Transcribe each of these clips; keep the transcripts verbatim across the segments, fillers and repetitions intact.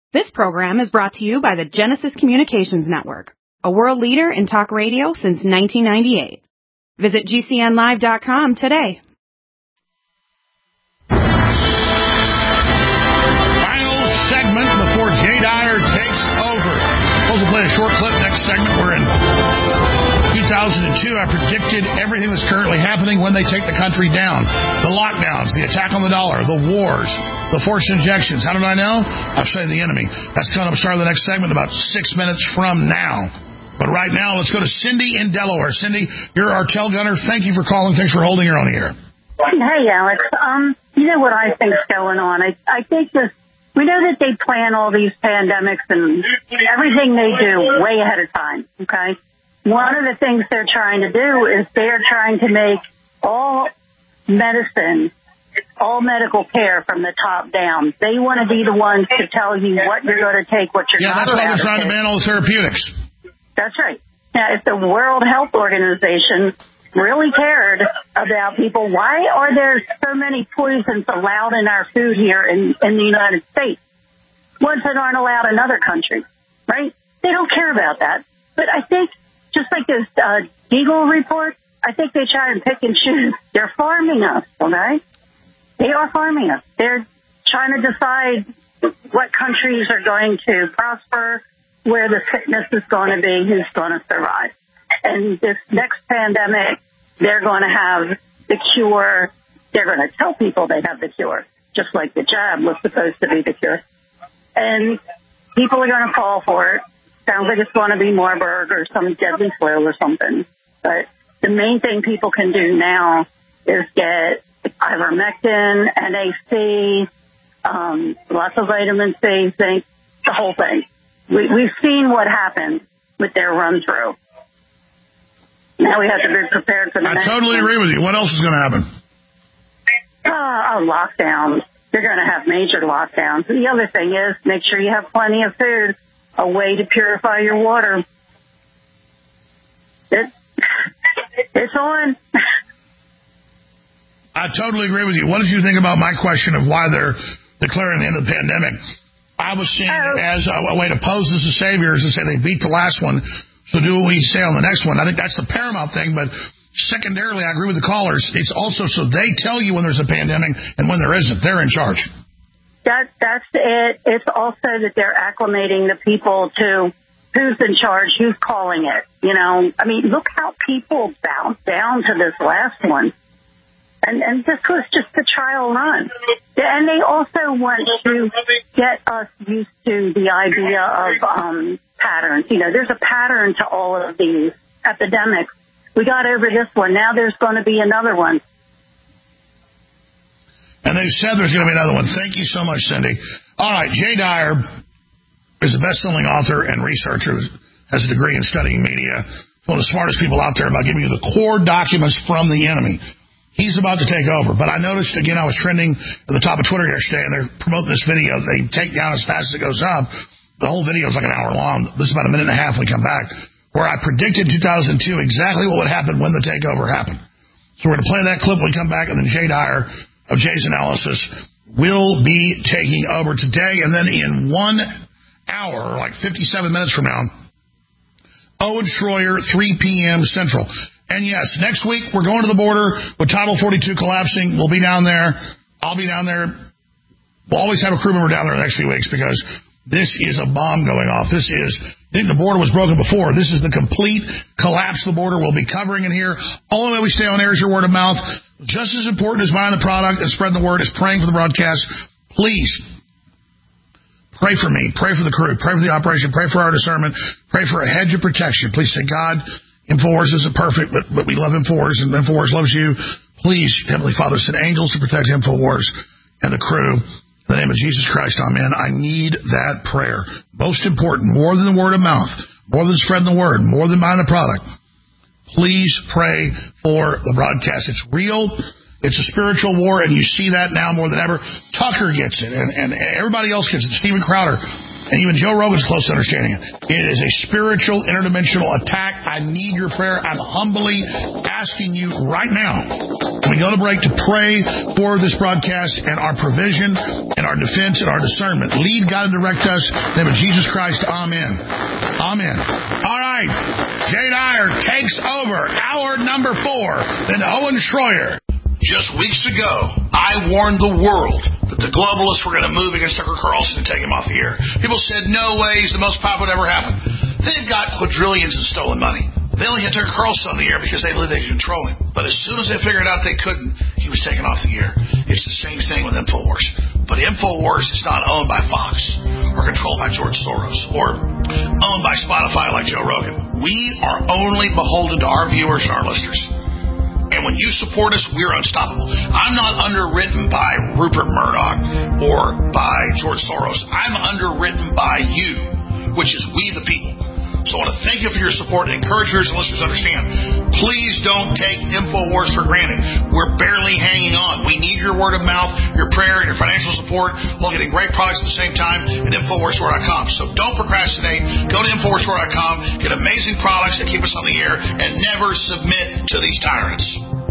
This program is brought to you by the Genesis Communications Network, a world leader in talk radio since nineteen ninety-eight. Visit G C N live dot com today. Final segment before Jay Dyer takes over. We'll play a short clip next segment. We're in two thousand two. I predicted everything that's currently happening when they take the country down. The lockdowns, the attack on the dollar, the wars, the forced injections. How did I know? I've said the enemy. That's coming up at the start of the next segment about six minutes from now. But right now, let's go to Cindy in Delaware. Cindy, you're our tail gunner. Thank you for calling. Thanks for holding your own here. Hey, Alex. Um, you know what I think's going on? I, I think this, we know that they plan all these pandemics and everything they do way ahead of time, okay? One of the things they're trying to do is they're trying to make all medicine, all medical care from the top down. They want to be the ones to tell you what you're going to take, what you're yeah, not allowed to take. Yeah, that's why they're trying take. to ban all the therapeutics. That's right. Now, if the World Health Organization really cared about people, why are there so many poisons allowed in our food here in, in the United States? Ones that aren't allowed in other countries, right? They don't care about that. But I think, just like this uh, Deagle report, I think they try and pick and choose. They're farming us, okay? They are farming us. They're trying to decide what countries are going to prosper, where the sickness is going to be, who's going to survive. And this next pandemic, they're going to have the cure. They're going to tell people they have the cure, just like the jab was supposed to be the cure. And people are going to fall for it. Sounds like it's going to be Marburg or some deadly flu or something. But the main thing people can do now is get ivermectin, N A C, um, lots of vitamin C, zinc, the whole thing. We, we've seen what happened with their run-through. Now we have to be prepared for the I next totally one. agree with you. What else is going to happen? Uh, oh, lockdowns. They're going to have major lockdowns. The other thing is make sure you have plenty of food, a way to purify your water. It, it's on. I totally agree with you. What did you think about my question of why they're declaring the end of the pandemic? I was seeing oh. it as a, a way to pose as the saviors and say they beat the last one, so do what we say on the next one. I think that's the paramount thing, but secondarily, I agree with the callers. It's also so they tell you when there's a pandemic and when there isn't. They're in charge. That, that's it. It's also that they're acclimating the people to who's in charge, who's calling it. You know, I mean, look how people bowed down to this last one. And, and this was just a trial run. And they also want to get us used to the idea of um, patterns. You know, there's a pattern to all of these epidemics. We got over this one. Now there's going to be another one. And they've said there's going to be another one. Thank you so much, Cindy. All right, Jay Dyer is a best-selling author and researcher, has a degree in studying media. One of the smartest people out there about giving you the core documents from the enemy. He's about to take over. But I noticed, again, I was trending at the top of Twitter yesterday, and they're promoting this video. They take down as fast as it goes up. The whole video is like an hour long. This is about a minute and a half when we come back, where I predicted two thousand two exactly what would happen when the takeover happened. So we're going to play that clip when we come back, and then Jay Dyer of Jay's Analysis will be taking over today. And then in one hour, like fifty-seven minutes from now, Owen Schroyer, three p.m. Central. And yes, next week we're going to the border with Title forty-two collapsing. We'll be down there. I'll be down there. We'll always have a crew member down there the next few weeks because this is a bomb going off. This is, I think the border was broken before. This is the complete collapse of the border. We'll be covering it here. Only way we stay on air is your word of mouth. Just as important as buying the product and spreading the word is praying for the broadcast. Please pray for me. Pray for the crew. Pray for the operation. Pray for our discernment. Pray for a hedge of protection. Please say, God, InfoWars isn't perfect, but, but we love InfoWars, and InfoWars loves you. Please, Heavenly Father, send angels to protect InfoWars and the crew. In the name of Jesus Christ, amen. I need that prayer. Most important, more than the word of mouth, more than spreading the word, more than buying the product. Please pray for the broadcast. It's real. It's a spiritual war, and you see that now more than ever. Tucker gets it, and, and everybody else gets it. Steven Crowder. and even Joe Rogan's close to understanding it. It is a spiritual, interdimensional attack. I need your prayer. I'm humbly asking you right now, when we go to break, to pray for this broadcast and our provision and our defense and our discernment. Lead, God, and direct us. In the name of Jesus Christ, amen. Amen. All right. Jay Dyer takes over. Hour number four. Then Owen Schroyer. Just weeks ago, I warned the world that the globalists were going to move against Tucker Carlson and take him off the air. People said, no way, he's the most powerful that ever happened. They've got quadrillions in stolen money. They only had Tucker Carlson on the air because they believed they could control him. But as soon as they figured out they couldn't, he was taken off the air. It's the same thing with InfoWars. But InfoWars is not owned by Fox or controlled by George Soros or owned by Spotify like Joe Rogan. We are only beholden to our viewers and our listeners. And when you support us, we're unstoppable. I'm not underwritten by Rupert Murdoch or by George Soros. I'm underwritten by you, which is we the people. So I want to thank you for your support and encourage viewers and listeners to understand. Please don't take InfoWars for granted. We're barely hanging on. We need your word of mouth, your prayer, and your financial support while getting great products at the same time at InfoWars Store dot com. So don't procrastinate. Go to InfoWars Store dot com, get amazing products that keep us on the air, and never submit to these tyrants.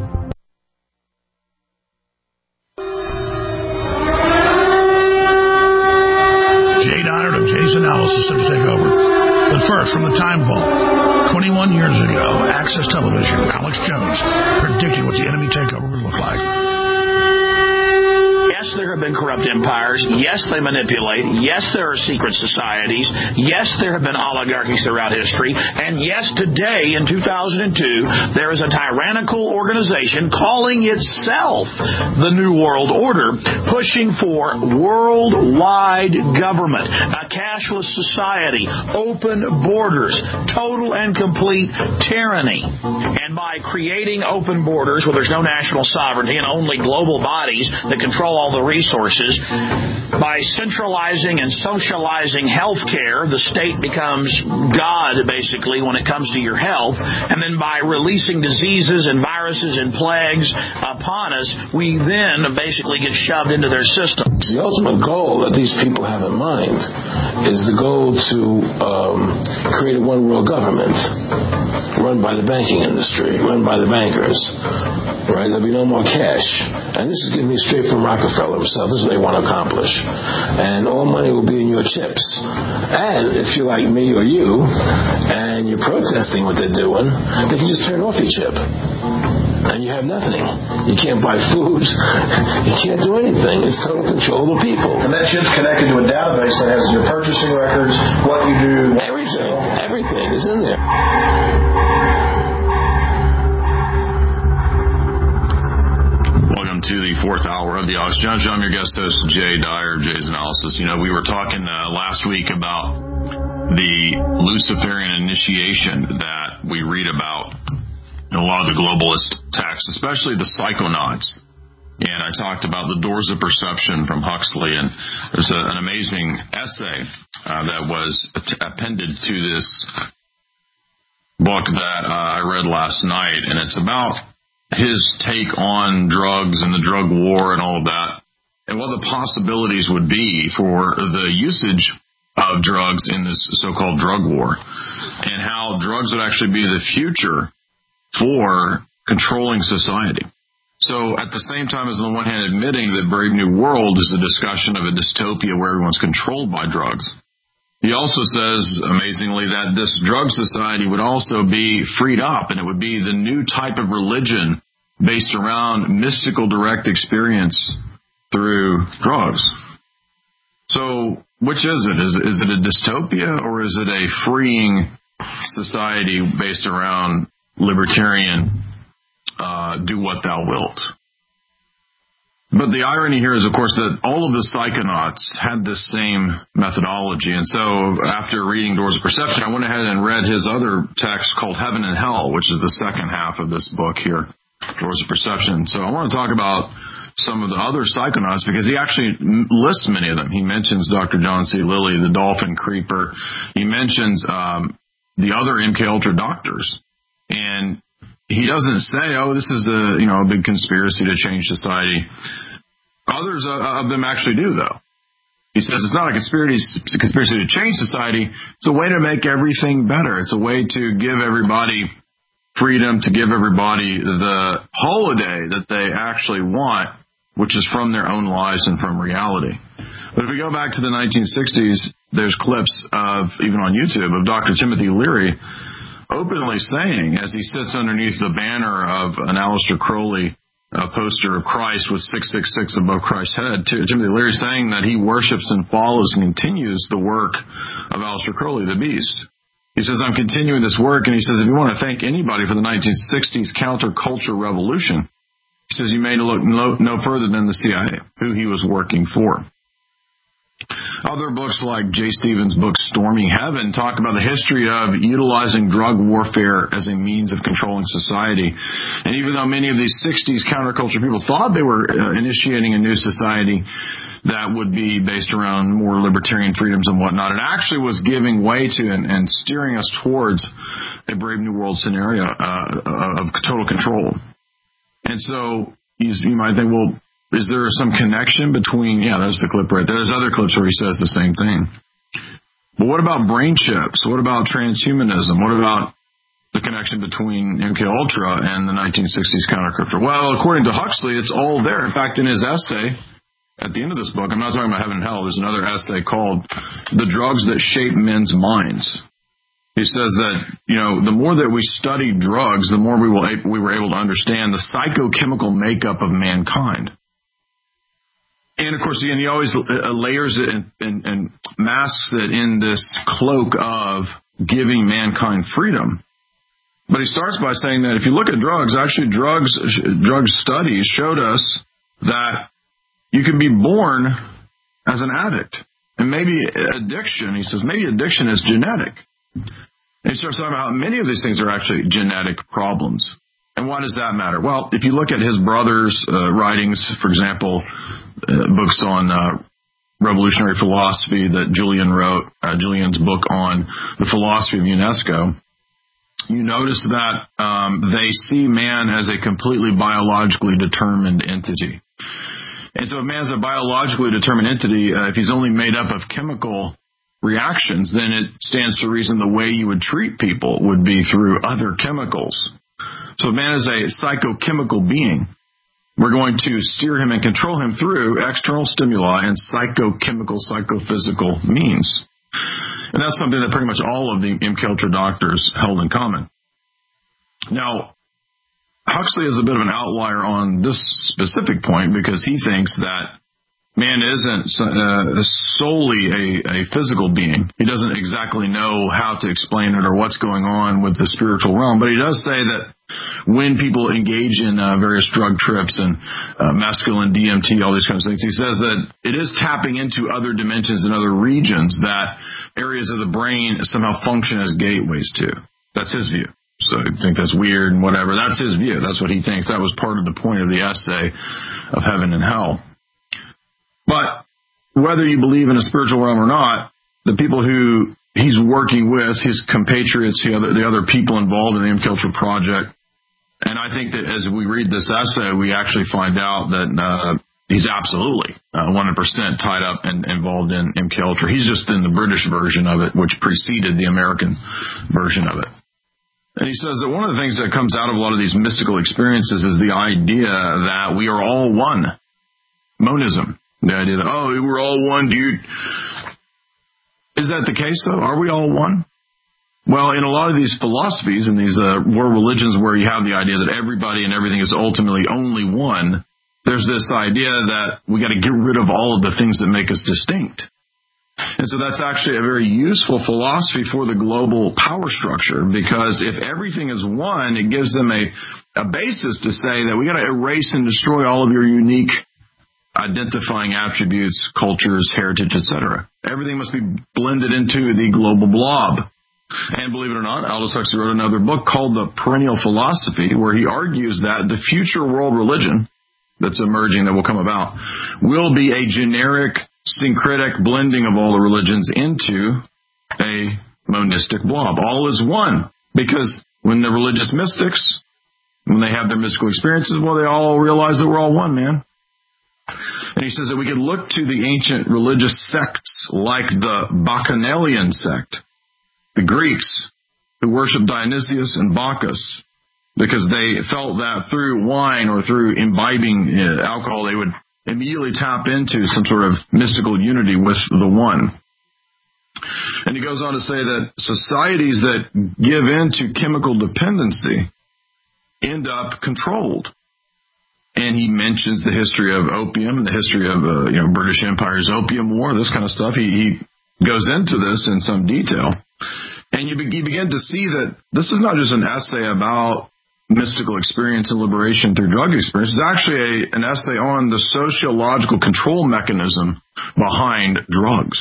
Jay Dyer of Jay's Analysis to take over. But first, from the Time Vault, twenty-one years ago, Access Television, Alex Jones predicted what the enemy takeover would look like. Yes, there have been corrupt empires. Yes, they manipulate. Yes, there are secret societies. Yes, there have been oligarchies throughout history. And yes, today, in two thousand two, there is a tyrannical organization calling itself the New World Order, pushing for worldwide government, a cashless society, open borders, total and complete tyranny. And by creating open borders where there's no national sovereignty and only global bodies that control all the resources, by centralizing and socializing health care, the state becomes God, basically, when it comes to your health. And then by releasing diseases and viruses and plagues upon us, we then basically get shoved into their system. The ultimate goal that these people have in mind is the goal to um, create a one-world government run by the banking industry, run by the bankers. Right? There'll be no more cash. And this is giving me straight from Rockefeller himself. This is what they want to accomplish. And all money will be in your chips. And if you're like me or you, and you're protesting what they're doing, they can just turn off your chip. And you have nothing. You can't buy food. You can't do anything. It's total control of the people. And that chip's connected to a database that has your purchasing records, what you do. Everything. Everything is in there. Welcome to the fourth hour of the Alex Jones Show. I'm your guest host, Jay Dyer, Jay's Analysis. You know, we were talking uh, last week about the Luciferian initiation that we read about in a lot of the globalist texts, especially the psychonauts. And I talked about the Doors of Perception from Huxley, and there's a, an amazing essay uh, that was att- appended to this book that uh, I read last night, and it's about his take on drugs and the drug war and all of that, and what the possibilities would be for the usage of drugs in this so-called drug war, and how drugs would actually be the future for controlling society. So at the same time as on the one hand admitting that Brave New World is a discussion of a dystopia where everyone's controlled by drugs, he also says, amazingly, that this drug society would also be freed up, and it would be the new type of religion based around mystical direct experience through drugs. So which is it? Is, is it a dystopia, or is it a freeing society based around libertarian, uh, do what thou wilt? But the irony here is, of course, that all of the psychonauts had this same methodology. And so after reading Doors of Perception, I went ahead and read his other text called Heaven and Hell, which is the second half of this book here, Doors of Perception. So I want to talk about some of the other psychonauts because he actually lists many of them. He mentions Doctor John C. Lilly, the Dolphin Creeper. He mentions um, the other M K Ultra doctors. And he doesn't say, oh, this is a, you know, a big conspiracy to change society. Others of them actually do, though. He says it's not a conspiracy, it's a conspiracy to change society. It's a way to make everything better. It's a way to give everybody freedom, to give everybody the holiday that they actually want, which is from their own lives and from reality. But if we go back to the nineteen sixties, there's clips of, even on YouTube, of Doctor Timothy Leary openly saying, as he sits underneath the banner of an Aleister Crowley a poster of Christ with six six six above Christ's head, Timothy Leary saying that he worships and follows and continues the work of Aleister Crowley, the Beast. He says, I'm continuing this work, and he says, if you want to thank anybody for the nineteen sixties counterculture revolution, he says, you may look no, no further than the C I A, who he was working for. Other books like Jay Stevens' book Storming Heaven talk about the history of utilizing drug warfare as a means of controlling society. And even though many of these sixties counterculture people thought they were uh, initiating a new society that would be based around more libertarian freedoms and whatnot, it actually was giving way to and, and steering us towards a Brave New World scenario uh, of total control. And so you, you might think, well, is there some connection between, yeah, that's the clip right there. There's other clips where he says the same thing. But what about brain chips? What about transhumanism? What about the connection between M K Ultra and the nineteen sixties counterculture? Well, according to Huxley, it's all there. In fact, in his essay at the end of this book, I'm not talking about Heaven and Hell, there's another essay called The Drugs That Shape Men's Minds. He says that, you know, the more that we study drugs, the more we will we were able to understand the psychochemical makeup of mankind. And, of course, again, he always layers it and, and, and masks it in this cloak of giving mankind freedom. But he starts by saying that if you look at drugs, actually drugs, drug studies showed us that you can be born as an addict. And maybe addiction, he says, maybe addiction is genetic. And he starts talking about how many of these things are actually genetic problems. And why does that matter? Well, if you look at his brother's uh, writings, for example, uh, books on uh, revolutionary philosophy that Julian wrote, uh, Julian's book on the philosophy of UNESCO, you notice that um, they see man as a completely biologically determined entity. And so if man's a biologically determined entity, uh, if he's only made up of chemical reactions, then it stands to reason the way you would treat people would be through other chemicals. So if man is a psychochemical being, we're going to steer him and control him through external stimuli and psychochemical, psychophysical means. And that's something that pretty much all of the M K Ultra doctors held in common. Now, Huxley is a bit of an outlier on this specific point because he thinks that man isn't uh, solely a, a physical being. He doesn't exactly know how to explain it or what's going on with the spiritual realm, but he does say that when people engage in uh, various drug trips and uh, mescaline, D M T, all these kinds of things, he says that it is tapping into other dimensions and other regions that areas of the brain somehow function as gateways to. That's his view. So I think that's weird and whatever. That's his view. That's what he thinks. That was part of the point of the essay of Heaven and Hell. But whether you believe in a spiritual realm or not, the people who he's working with, his compatriots, the other, the other people involved in the M K Ultra project, and I think that as we read this essay, we actually find out that uh, he's absolutely uh, one hundred percent tied up and involved in M K Ultra. He's just in the British version of it, which preceded the American version of it. And he says that one of the things that comes out of a lot of these mystical experiences is the idea that we are all one. Monism. The idea that, oh, we're all one, dude. Is that the case, though? Are we all one? Well, in a lot of these philosophies and these uh, world religions where you have the idea that everybody and everything is ultimately only one, there's this idea that we got to get rid of all of the things that make us distinct. And so that's actually a very useful philosophy for the global power structure, because if everything is one, it gives them a, a basis to say that we got to erase and destroy all of your unique identifying attributes, cultures, heritage, et cetera. Everything must be blended into the global blob. And believe it or not, Aldous Huxley wrote another book called The Perennial Philosophy, where he argues that the future world religion that's emerging, that will come about, will be a generic, syncretic blending of all the religions into a monistic blob. All is one. Because when the religious mystics, when they have their mystical experiences, well, they all realize that we're all one, man. And he says that we could look to the ancient religious sects like the Bacchanalian sect, the Greeks who worshiped Dionysius and Bacchus, because they felt that through wine or through imbibing uh, alcohol, they would immediately tap into some sort of mystical unity with the one. And he goes on to say that societies that give in to chemical dependency end up controlled. And he mentions the history of opium, the history of uh, you know British Empire's Opium War, this kind of stuff. He, he goes into this in some detail. And you, be, you begin to see that this is not just an essay about mystical experience and liberation through drug experience. It's actually a, an essay on the sociological control mechanism behind drugs.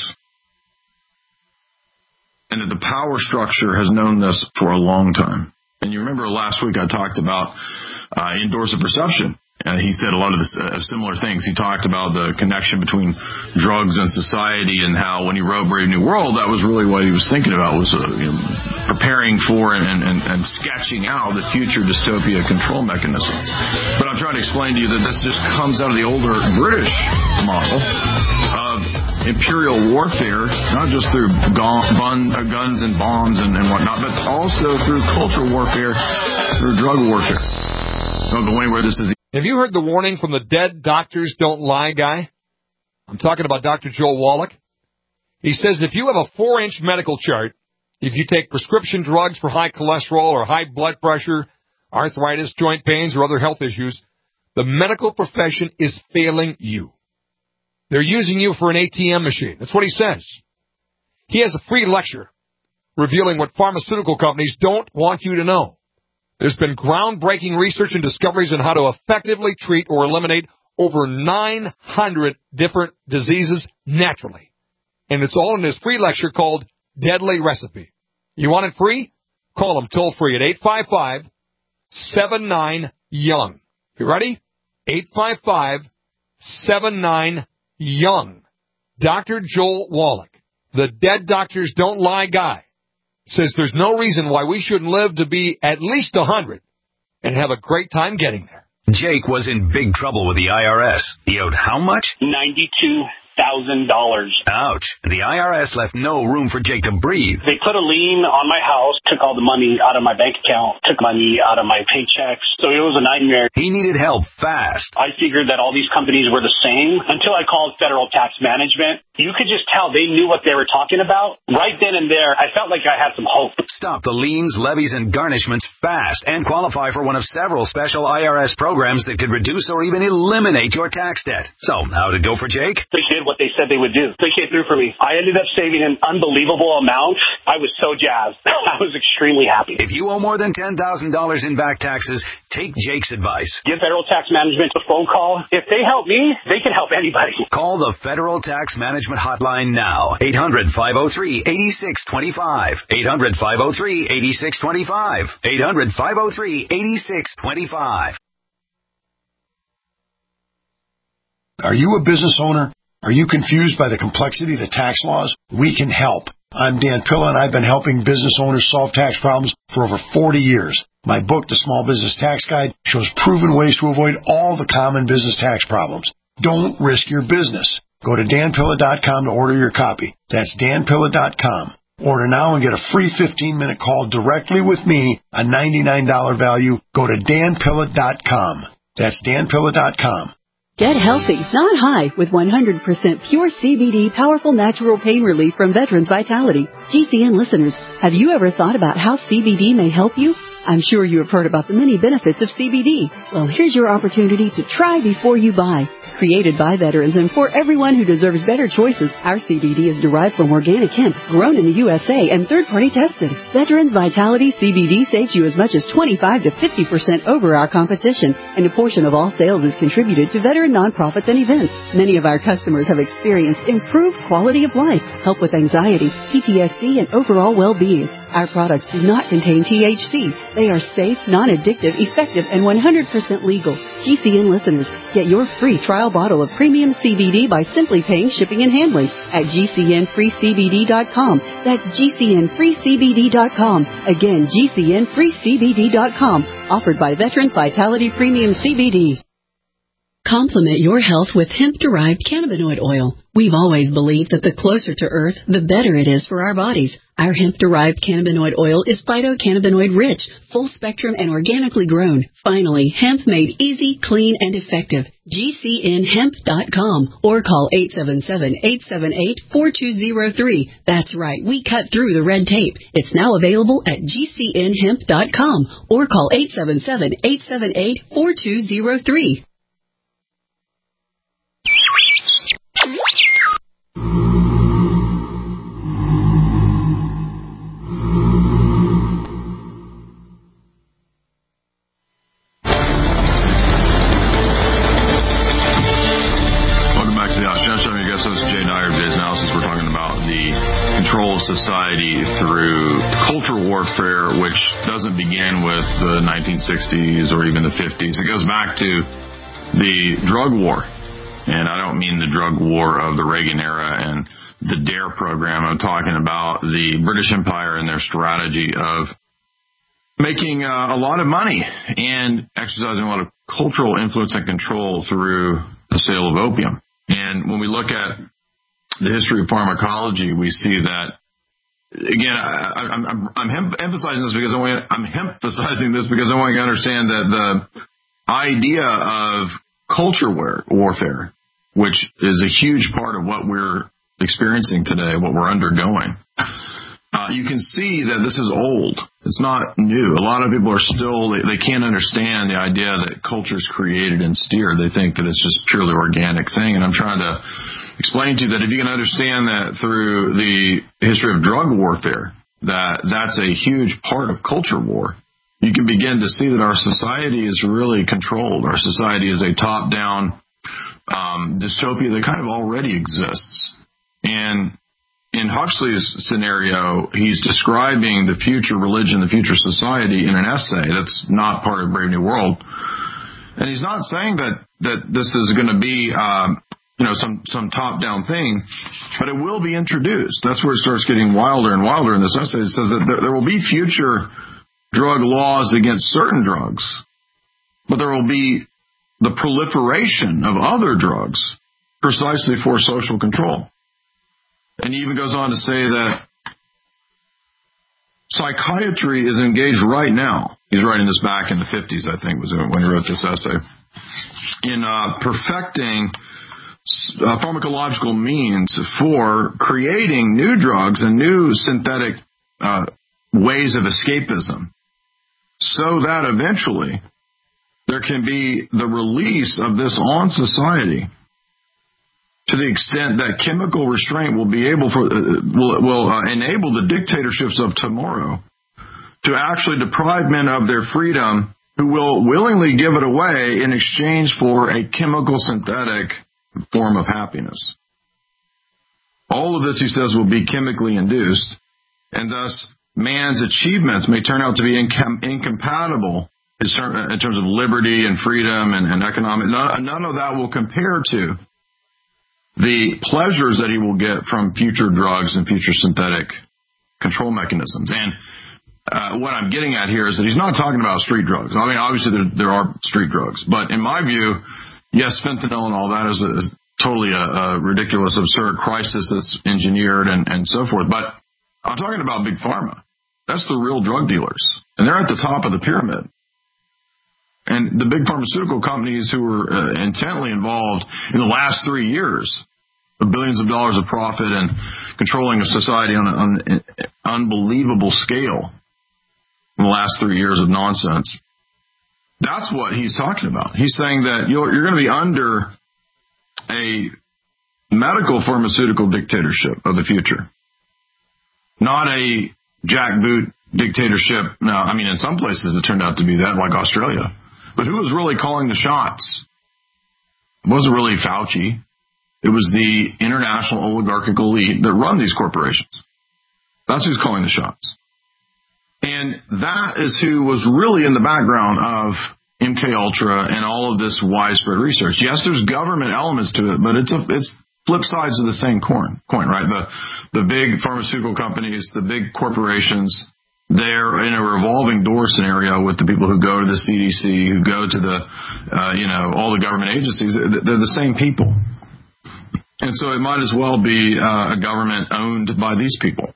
And that the power structure has known this for a long time. And you remember last week I talked about uh, indoors of perception. Uh, he said a lot of the, uh, similar things. He talked about the connection between drugs and society, and how when he wrote Brave New World, that was really what he was thinking about, was uh, you know, preparing for and, and, and sketching out the future dystopia control mechanism. But I'm trying to explain to you that this just comes out of the older British model of imperial warfare, not just through gun, bun, uh, guns and bombs and, and whatnot, but also through cultural warfare, through drug warfare. So the way where this is. Have you heard the warning from the dead doctors don't lie guy? I'm talking about Doctor Joel Wallach. He says if you have a four-inch medical chart, if you take prescription drugs for high cholesterol or high blood pressure, arthritis, joint pains, or other health issues, the medical profession is failing you. They're using you for an A T M machine. That's what he says. He has a free lecture revealing what pharmaceutical companies don't want you to know. There's been groundbreaking research and discoveries on how to effectively treat or eliminate over nine hundred different diseases naturally. And it's all in this free lecture called Deadly Recipe. You want it free? Call them toll free at eight five five, seven nine, young. You ready? eight five five, seven nine, young. Doctor Joel Wallach, the dead doctors don't lie guy, says there's no reason why we shouldn't live to be at least one hundred and have a great time getting there. Jake was in big trouble with the I R S. He owed how much? ninety-two thousand dollars. Ouch. The I R S left no room for Jake to breathe. They put a lien on my house, took all the money out of my bank account, took money out of my paychecks. So it was a nightmare. He needed help fast. I figured that all these companies were the same until I called Federal Tax Management. You could just tell they knew what they were talking about. Right then and there, I felt like I had some hope. Stop the liens, levies, and garnishments fast and qualify for one of several special I R S programs that could reduce or even eliminate your tax debt. So, how'd it go for Jake? They did what they said they would do. They came through for me. I ended up saving an unbelievable amount. I was so jazzed. I was extremely happy. If you owe more than ten thousand dollars in back taxes, take Jake's advice. Give Federal Tax Management a phone call. If they help me, they can help anybody. Call the Federal Tax Management Hotline now. eight hundred, five oh three, eight six two five. eight hundred, five oh three, eight six two five. eight hundred, five oh three, eight six two five. Are you a business owner? Are you confused by the complexity of the tax laws? We can help. I'm Dan Pilla, and I've been helping business owners solve tax problems for over forty years. My book, The Small Business Tax Guide, shows proven ways to avoid all the common business tax problems. Don't risk your business. Go to dan pilla dot com to order your copy. That's dan pilla dot com. Order now and get a free fifteen-minute call directly with me, a ninety-nine dollars value. Go to dan pilla dot com. That's dan pilla dot com. Get healthy, not high, with one hundred percent pure C B D powerful natural pain relief from Veterans Vitality. G C N listeners, have you ever thought about how C B D may help you? I'm sure you have heard about the many benefits of C B D. Well, here's your opportunity to try before you buy. Created by veterans and for everyone who deserves better choices, our C B D is derived from organic hemp, grown in the U S A and third-party tested. Veterans Vitality C B D saves you as much as twenty-five to fifty percent over our competition, and a portion of all sales is contributed to veteran nonprofits and events. Many of our customers have experienced improved quality of life, help with anxiety, P T S D, and overall well-being. Our products do not contain T H C. They are safe, non-addictive, effective, and one hundred percent legal. G C N listeners, get your free trial bottle of premium C B D by simply paying shipping and handling at G C N free C B D dot com. That's G C N free C B D dot com. Again, G C N free C B D dot com. Offered by Veterans Vitality Premium C B D. Complement your health with hemp-derived cannabinoid oil. We've always believed that the closer to Earth, the better it is for our bodies. Our hemp-derived cannabinoid oil is phytocannabinoid-rich, full-spectrum, and organically grown. Finally, hemp made easy, clean, and effective. G C N hemp dot com or call eight seven seven, eight seven eight, four two zero three. That's right, we cut through the red tape. It's now available at G C N hemp dot com or call eight seven seven, eight seven eight, four two zero three. Society through cultural warfare, which doesn't begin with the nineteen sixties or even the fifties. It goes back to the drug war. And I don't mean the drug war of the Reagan era and the DARE program. I'm talking about the British Empire and their strategy of making uh, a lot of money and exercising a lot of cultural influence and control through the sale of opium. And when we look at the history of pharmacology, we see that. Again, I, I'm, I'm, I'm emphasizing this because I want, I'm emphasizing this because I want you to understand that the idea of culture war, warfare, which is a huge part of what we're experiencing today, what we're undergoing, uh, you can see that this is old. It's not new. A lot of people are still, they, they can't understand the idea that culture is created and steered. They think that it's just purely organic thing. And I'm trying to explain to you that if you can understand that through the history of drug warfare, that that's a huge part of culture war, you can begin to see that our society is really controlled. Our society is a top-down um, dystopia that kind of already exists. And in Huxley's scenario, he's describing the future religion, the future society in an essay that's not part of Brave New World. And he's not saying that, that this is going to be um, you know, some, some top-down thing, but it will be introduced. That's where it starts getting wilder and wilder in this essay. It says that there, there will be future drug laws against certain drugs, but there will be the proliferation of other drugs precisely for social control. And he even goes on to say that psychiatry is engaged right now. He's writing this back in the fifties, I think, was when he wrote this essay, in uh, perfecting Uh, pharmacological means for creating new drugs and new synthetic uh, ways of escapism so that eventually there can be the release of this on society to the extent that chemical restraint will be able for uh, will, will uh, enable the dictatorships of tomorrow to actually deprive men of their freedom who will willingly give it away in exchange for a chemical synthetic form of happiness. All of this, he says, will be chemically induced, and thus man's achievements may turn out to be incom- incompatible in, certain, in terms of liberty and freedom and, and economic. None, none of that will compare to the pleasures that he will get from future drugs and future synthetic control mechanisms. And uh, what I'm getting at here is that he's not talking about street drugs. I mean, obviously there, there are street drugs, but in my view, yes, fentanyl and all that is, a, is totally a, a ridiculous, absurd crisis that's engineered and, and so forth. But I'm talking about big pharma. That's the real drug dealers. And they're at the top of the pyramid. And the big pharmaceutical companies who were uh, intently involved in the last three years with billions of dollars of profit and controlling a society on an unbelievable scale in the last three years of nonsense. That's what he's talking about. He's saying that you're, you're going to be under a medical pharmaceutical dictatorship of the future, not a jackboot dictatorship. Now, I mean, in some places it turned out to be that, like Australia. But who was really calling the shots? It wasn't really Fauci. It was the international oligarchical elite that run these corporations. That's who's calling the shots. And that is who was really in the background of M K Ultra and all of this widespread research. Yes, there's government elements to it, but it's a, it's flip sides of the same coin, coin, right? The the big pharmaceutical companies, the big corporations, They're in a revolving door scenario with the people who go to the C D C, who go to the, uh, you know, all the government agencies. They're the same people. And so it might as well be uh, a government owned by these people.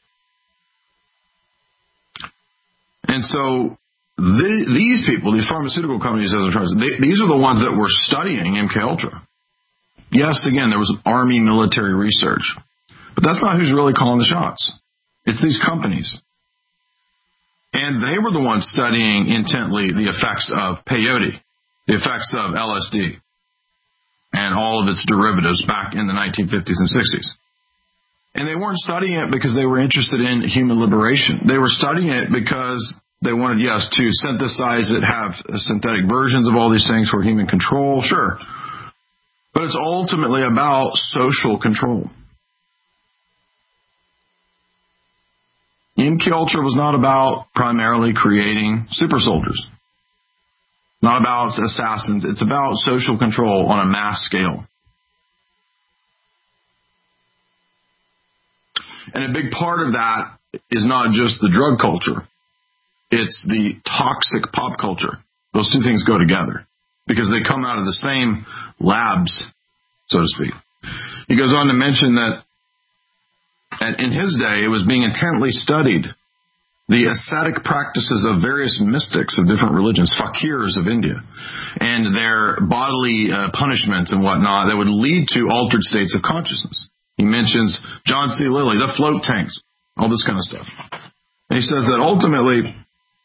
And so the, these people, these pharmaceutical companies, as I'm they, these are the ones that were studying M K Ultra. Yes, again, there was Army military research. But that's not who's really calling the shots. It's these companies. And they were the ones studying intently the effects of peyote, the effects of L S D, and all of its derivatives back in the nineteen fifties and sixties. And they weren't studying it because they were interested in human liberation. They were studying it because they wanted, yes, to synthesize it, have synthetic versions of all these things for human control, sure. But it's ultimately about social control. M K Ultra was not about primarily creating super soldiers. Not about assassins. It's about social control on a mass scale. And a big part of that is not just the drug culture. It's the toxic pop culture. Those two things go together because they come out of the same labs, so to speak. He goes on to mention that in his day, it was being intently studied, the ascetic practices of various mystics of different religions, fakirs of India, and their bodily uh, punishments and whatnot that would lead to altered states of consciousness. He mentions John C. Lilly, the float tanks, all this kind of stuff. And he says that ultimately,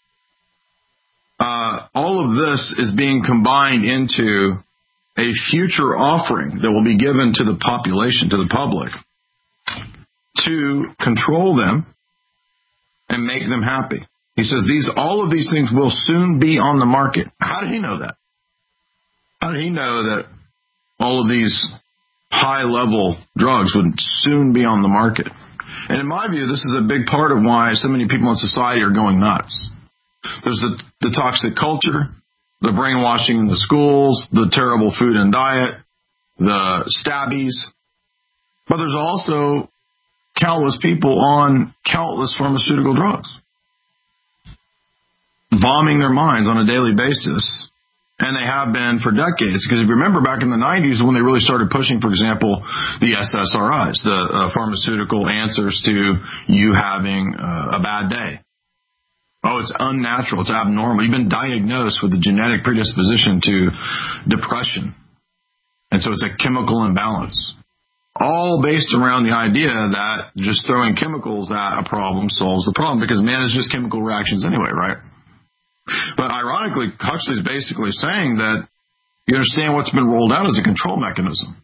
uh, all of this is being combined into a future offering that will be given to the population, to the public, to control them and make them happy. He says these, all of these things will soon be on the market. How did he know that? How did he know that all of these high-level drugs would soon be on the market? And in my view, this is a big part of why so many people in society are going nuts. There's the, the toxic culture, the brainwashing in the schools, the terrible food and diet, the stabbies. But there's also countless people on countless pharmaceutical drugs, bombing their minds on a daily basis. And they have been for decades. Because if you remember back in the nineties when they really started pushing, for example, the S S R Is, the uh, pharmaceutical answers to you having uh, a bad day. Oh, it's unnatural. It's abnormal. You've been diagnosed with a genetic predisposition to depression. And so it's a chemical imbalance. All based around the idea that just throwing chemicals at a problem solves the problem, because man is just chemical reactions anyway, right? But ironically, Huxley's basically saying that you understand what's been rolled out as a control mechanism.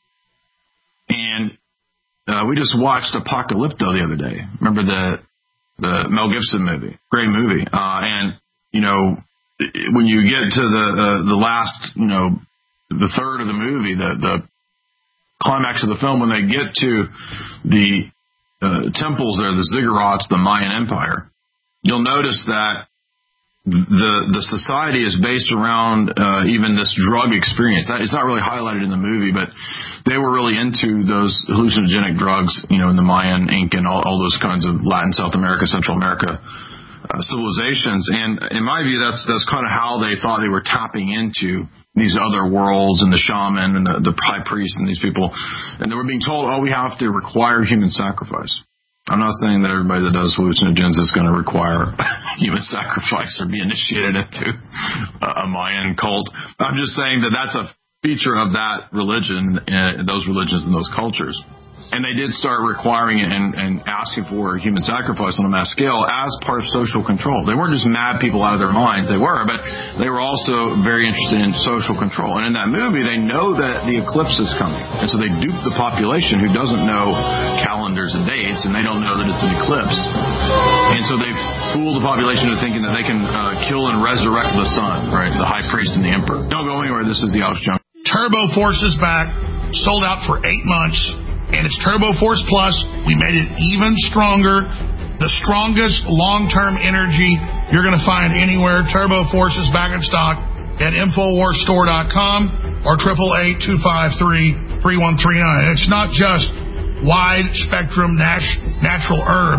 And uh, we just watched Apocalypto the other day. Remember the the Mel Gibson movie? Great movie. Uh, and, you know, when you get to the uh, the last, you know, the third of the movie, the, the climax of the film, when they get to the uh, temples there, the ziggurats, the Mayan Empire, you'll notice that the the society is based around uh, even this drug experience. It's not really highlighted in the movie, but they were really into those hallucinogenic drugs, you know, in the Mayan, Incan, all, all those kinds of Latin, South America, Central America uh, civilizations. And in my view, that's that's kind of how they thought they were tapping into these other worlds and the shaman and the, the high priest and these people. And they were being told, oh, we have to require human sacrifice. I'm not saying that everybody that does hallucinogens is going to require human sacrifice or be initiated into a Mayan cult. I'm just saying that that's a feature of that religion, and those religions and those cultures. And they did start requiring it and, and asking for human sacrifice on a mass scale as part of social control. They weren't just mad people out of their minds. They were, but they were also very interested in social control. And in that movie, they know that the eclipse is coming. And so they dupe the population who doesn't know calendars and dates, and they don't know that it's an eclipse. And so they fool the population into thinking that they can uh, kill and resurrect the sun, right? The high priest and the emperor. Don't go anywhere. This is the Alex Jones. Turbo Force is back. Sold out for eight months. And it's Turbo Force Plus. We made it even stronger. The strongest long-term energy you're going to find anywhere. Turbo Force is back in stock at Infowars Store dot com or eight eight eight, two five three, three one three nine. It's not just wide-spectrum nat- natural herbs.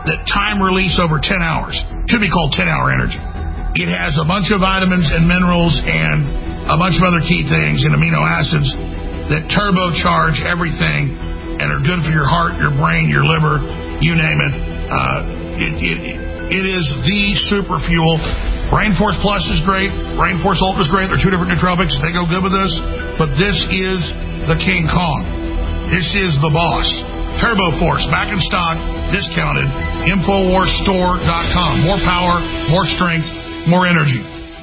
that time release over ten hours. Should be called ten-hour energy. It has a bunch of vitamins and minerals and a bunch of other key things and amino acids that turbocharge everything and are good for your heart, your brain, your liver, you name it. Uh, it, it, it is the super fuel. Rainforce Plus is great. Rainforce Ultra is great. They're two different nootropics. They go good with this. But this is the King Kong. This is the boss. Turbo Force, back in stock, discounted. Infowars Store dot com. More power, more strength, more energy.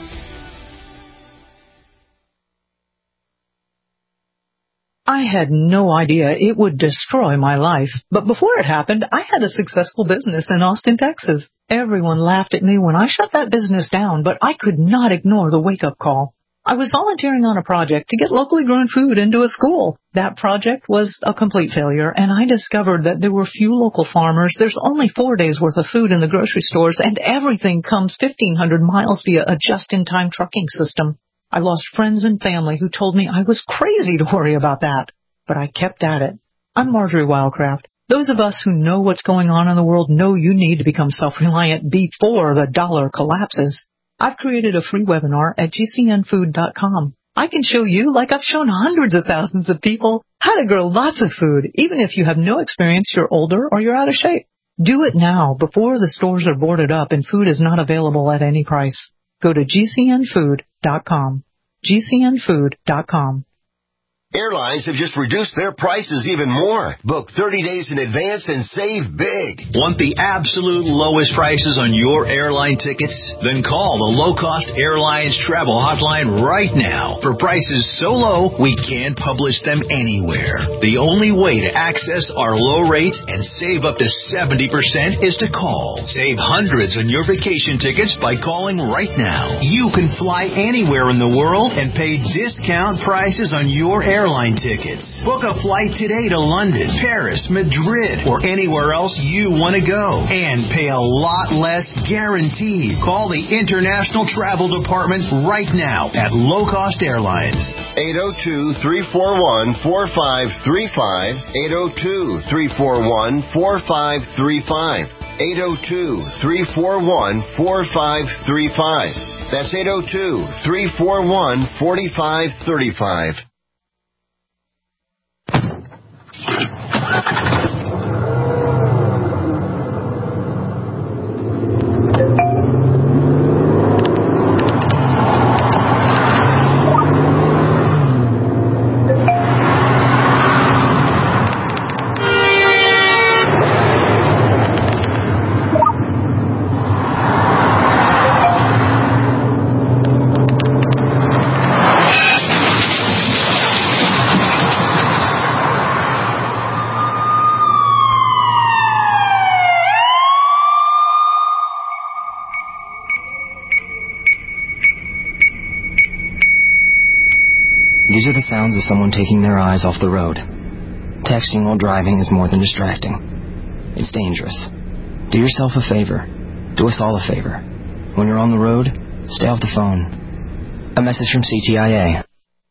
I had no idea it would destroy my life, but before it happened, I had a successful business in Austin, Texas. Everyone laughed at me when I shut that business down, but I could not ignore the wake-up call. I was volunteering on a project to get locally grown food into a school. That project was a complete failure, and I discovered that there were few local farmers. There's only four days' worth of food in the grocery stores, and everything comes fifteen hundred miles via a just-in-time trucking system. I lost friends and family who told me I was crazy to worry about that, but I kept at it. I'm Marjorie Wildcraft. Those of us who know what's going on in the world know you need to become self-reliant before the dollar collapses. I've created a free webinar at G C N food dot com. I can show you, like I've shown hundreds of thousands of people, how to grow lots of food, even if you have no experience, you're older, or you're out of shape. Do it now, before the stores are boarded up and food is not available at any price. Go to G C N food dot com. G C N food dot com. Airlines have just reduced their prices even more. Book thirty days in advance and save big. Want the absolute lowest prices on your airline tickets? Then call the Low Cost Airlines Travel Hotline right now. For prices so low, we can't publish them anywhere. The only way to access our low rates and save up to seventy percent is to call. Save hundreds on your vacation tickets by calling right now. You can fly anywhere in the world and pay discount prices on your airline airline tickets. Book a flight today to London, Paris, Madrid, or anywhere else you want to go. And pay a lot less guaranteed. Call the International Travel Department right now at Low Cost Airlines. eight oh two, three four one, four five three five. eight oh two, three four one, four five three five. eight oh two, three four one, four five three five. That's eight oh two, three four one, four five three five. These are the sounds of someone taking their eyes off the road. Texting while driving is more than distracting. It's dangerous. Do yourself a favor. Do us all a favor. When you're on the road, stay off the phone. A message from C T I A.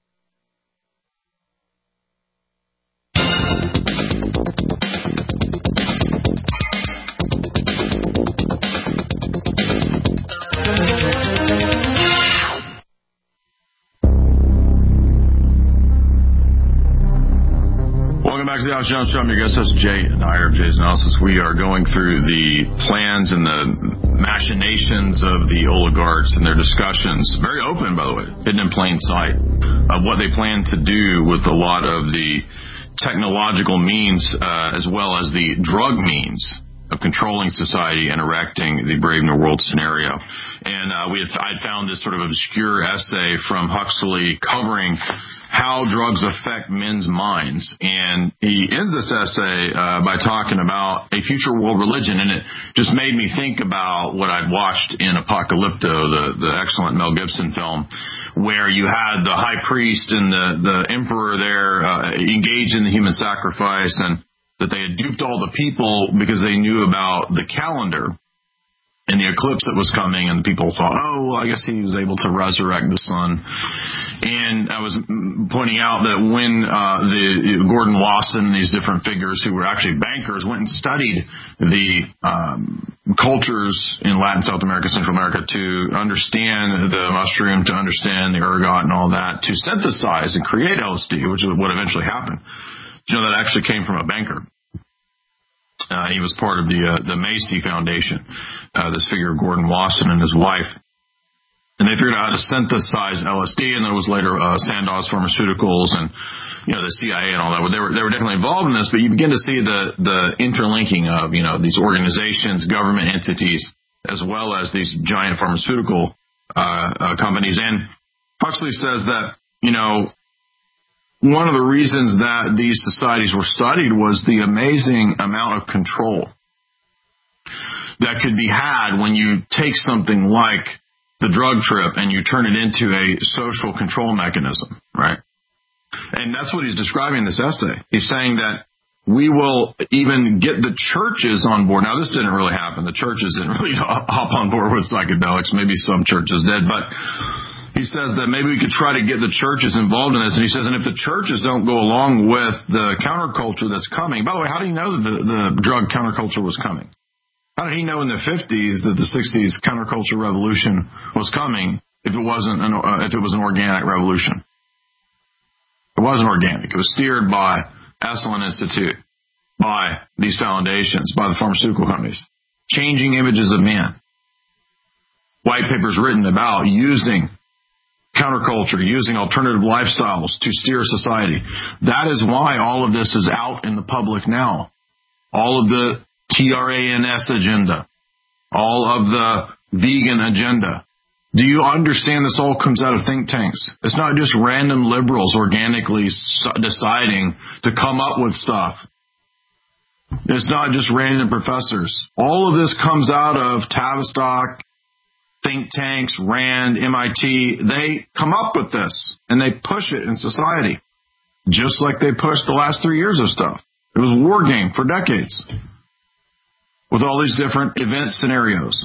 Jones Show. I'm your guest host, Jay Dyer of Jay's Analysis. We are going through the plans and the machinations of the oligarchs and their discussions, very open, by the way, hidden in plain sight, of what they plan to do with a lot of the technological means uh, as well as the drug means of controlling society and erecting the Brave New World scenario. And uh, we had, I'd found this sort of obscure essay from Huxley covering how drugs affect men's minds. And he ends this essay uh, by talking about a future world religion. And it just made me think about what I'd watched in Apocalypto, the, the excellent Mel Gibson film, where you had the high priest and the, the emperor there uh, engaged in the human sacrifice, and that they had duped all the people because they knew about the calendar. in the eclipse that was coming, and people thought, oh, well, I guess he was able to resurrect the sun. And I was pointing out that when uh, the Gordon Wasson and these different figures who were actually bankers went and studied the um, cultures in Latin, South America, Central America to understand the mushroom, to understand the ergot and all that, to synthesize and create L S D, which is what eventually happened. You know, that actually came from a banker. Uh, he was part of the uh, the Macy Foundation, uh, this figure Gordon Wasson and his wife. And they figured out how to synthesize L S D, and there was later uh, Sandoz Pharmaceuticals and, you know, the C I A and all that. They were they were definitely involved in this, but you begin to see the the interlinking of, you know, these organizations, government entities, as well as these giant pharmaceutical uh, uh, companies. And Huxley says that, you know, one of the reasons that these societies were studied was the amazing amount of control that could be had when you take something like the drug trip and you turn it into a social control mechanism, right? And that's what he's describing in this essay. He's saying that we will even get the churches on board. Now, this didn't really happen. The churches didn't really hop on board with psychedelics. Maybe some churches did, but he says that maybe we could try to get the churches involved in this. And he says, and if the churches don't go along with the counterculture that's coming, by the way, how do you know that the, the drug counterculture was coming? How did he know in the fifties that the sixties counterculture revolution was coming if it wasn't an, uh, if it was an organic revolution? It wasn't organic. It was steered by Esalen Institute, by these foundations, by the pharmaceutical companies. Changing images of man. White papers written about using counterculture, using alternative lifestyles to steer society. That is why all of this is out in the public now. All of the T R A N S agenda, all of the vegan agenda. Do you understand this all comes out of think tanks? It's not just random liberals organically deciding to come up with stuff. It's not just random professors. All of this comes out of Tavistock, think tanks, Rand, M I T. They come up with this, and they push it in society, just like they pushed the last three years of stuff. It was a war game for decades, with all these different event scenarios.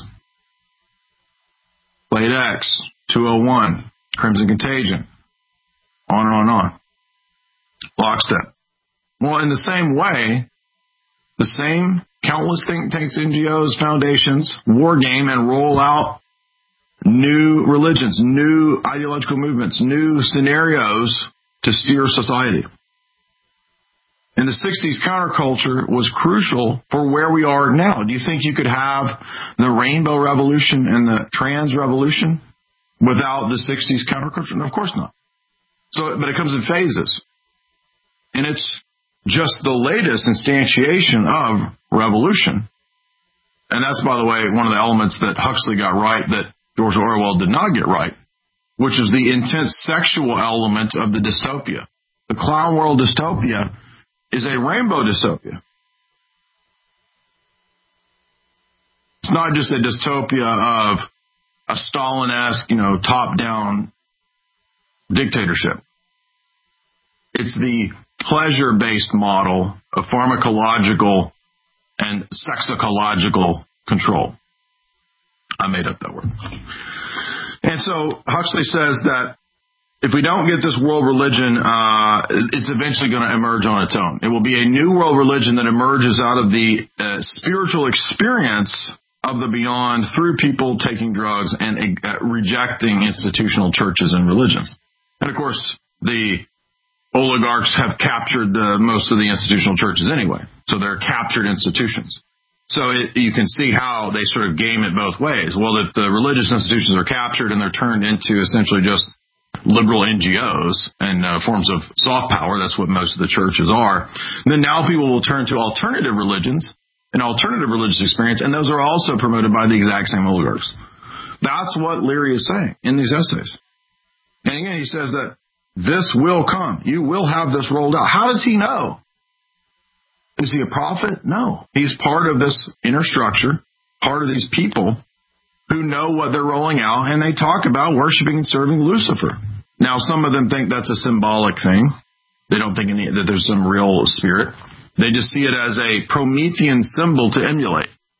Blade X, two oh one, Crimson Contagion, on and on and on. Lockstep. Well, in the same way, the same countless think tanks, N G Os, foundations, war game and roll out new religions, new ideological movements, new scenarios to steer society. In the sixties, counterculture was crucial for where we are now. Do you think you could have the rainbow revolution and the trans revolution without the sixties counterculture? No, of course not. So, but it comes in phases. And it's just the latest instantiation of revolution. And that's, by the way, one of the elements that Huxley got right that George Orwell did not get right, which is the intense sexual element of the dystopia. The clown world dystopia is a rainbow dystopia. It's not just a dystopia of a Stalin-esque, you know, top-down dictatorship. It's the pleasure-based model of pharmacological and sexicological control. I made up that word. And so Huxley says that if we don't get this world religion, uh, it's eventually going to emerge on its own. It will be a new world religion that emerges out of the uh, spiritual experience of the beyond through people taking drugs and uh, rejecting institutional churches and religions. And, of course, the oligarchs have captured the, most of the institutional churches anyway. So they're captured institutions. So it, you can see how they sort of game it both ways. Well, if the religious institutions are captured and they're turned into essentially just liberal N G Os and uh, forms of soft power, that's what most of the churches are, then now people will turn to alternative religions, an alternative religious experience, and those are also promoted by the exact same oligarchs. That's what Leary is saying in these essays. And again, he says that this will come. You will have this rolled out. How does he know? Is he a prophet? No. He's part of this inner structure, part of these people who know what they're rolling out, and they talk about worshiping and serving Lucifer. Now, some of them think that's a symbolic thing. They don't think any, that there's some real spirit. They just see it as a Promethean symbol to emulate.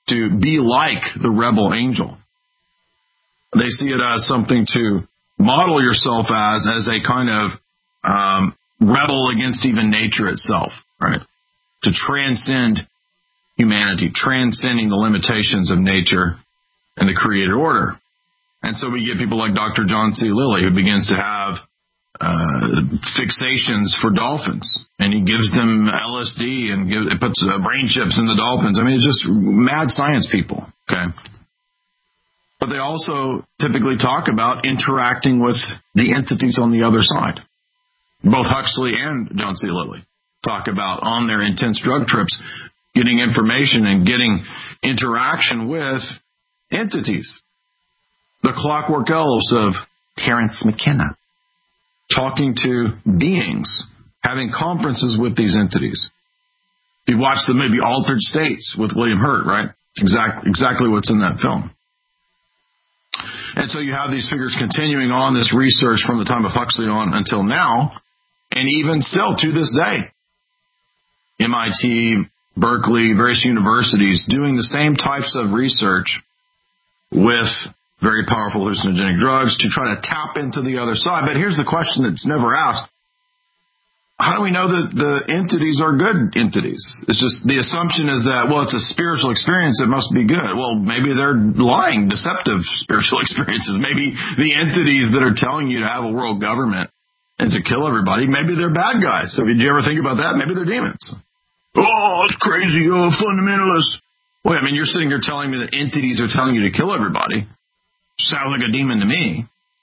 to be like the rebel angel. They see it as something to model yourself as, as a kind of um, rebel against even nature itself, right? To transcend humanity, transcending the limitations of nature and the created order. And so we get people like Doctor John C. Lilly, who begins to have uh, fixations for dolphins, and he gives them L S D and give, it puts uh, brain chips in the dolphins. I mean, it's just mad science people, okay? But they also typically talk about interacting with the entities on the other side. Both Huxley and John C. Lilly talk about on their intense drug trips getting information and getting interaction with entities. The Clockwork Elves of Terence McKenna, talking to beings, having conferences with these entities. If you watch the movie Altered States with William Hurt, right? Exact, exactly what's in that film. And so you have these figures continuing on this research from the time of Huxley on until now, and even still to this day. M I T, Berkeley, various universities doing the same types of research with very powerful hallucinogenic drugs to try to tap into the other side. But here's the question that's never asked. How do we know that the entities are good entities? It's just the assumption is that, well, it's a spiritual experience, it must be good. Well, maybe they're lying, deceptive spiritual experiences. Maybe the entities that are telling you to have a world government and to kill everybody, maybe they're bad guys. So did you ever think about that? Maybe they're demons. Oh, it's crazy. Oh, fundamentalists. Wait, I mean, you're sitting here telling me that entities are telling you to kill everybody. Sounds like a demon to me.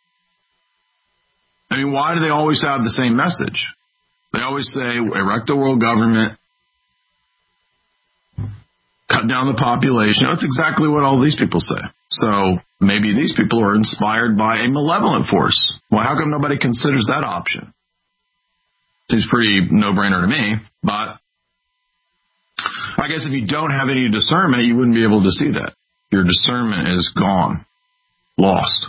I mean, why do they always have the same message? They always say, erect a world government, cut down the population. That's exactly what all these people say. So maybe these people are inspired by a malevolent force. Well, how come nobody considers that option? Seems pretty no-brainer to me, but I guess if you don't have any discernment, you wouldn't be able to see that. Your discernment is gone, lost.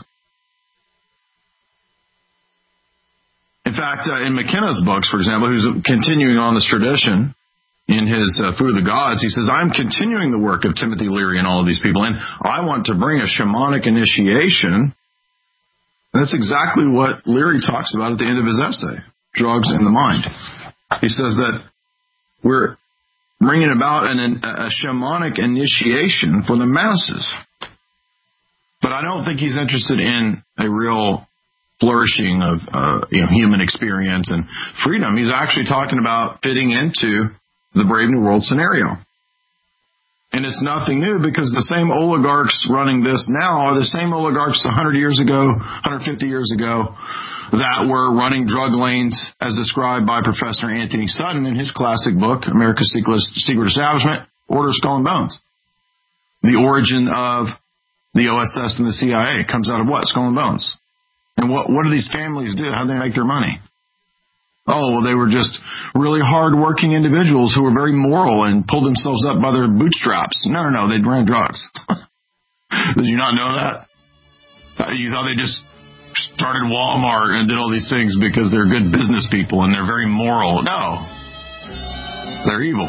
In fact, uh, in McKenna's books, for example, who's continuing on this tradition in his uh, Food of the Gods, he says, I'm continuing the work of Timothy Leary and all of these people, and I want to bring a shamanic initiation. And that's exactly what Leary talks about at the end of his essay, Drugs in the Mind. He says that we're bringing about an, a shamanic initiation for the masses. But I don't think he's interested in a real flourishing of uh, you know, human experience and freedom. He's actually talking about fitting into the Brave New World scenario. And it's nothing new because the same oligarchs running this now are the same oligarchs one hundred years ago, one hundred fifty years ago, that were running drug lanes as described by Professor Anthony Sutton in his classic book, America's Secret Establishment, Order of Skull and Bones. The origin of the O S S and the C I A comes out of what? Skull and Bones. And what, what do these families do? How do they make their money? Oh, well, they were just really hard-working individuals who were very moral and pulled themselves up by their bootstraps. No, no, no, they ran drugs. Did you not know that? You thought they just started Walmart and did all these things because they're good business people and they're very moral. No. They're evil.